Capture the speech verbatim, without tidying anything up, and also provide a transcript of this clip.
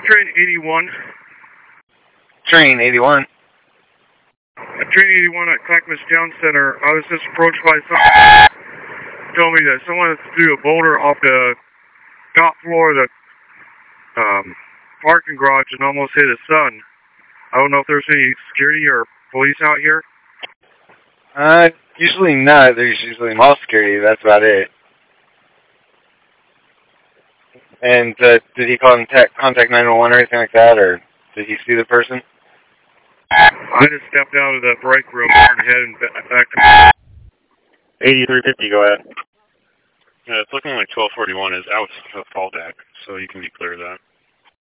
Train eighty-one. Train eighty-one. Train eighty-one at Clackamas Town Center. I was just approached by someone told me that someone threw a boulder off the top floor of the um, parking garage and almost hit his son. I don't know if there's any security or police out here. Uh, usually not. There's usually mall security. That's about it. And uh, did he call and contact nine one one or anything like that, or did he see the person? I just stepped out of the break room and headed back to eighty-three fifty, go ahead. Yeah, it's looking like twelve forty-one is out of Fall Deck, so you can be clear of that.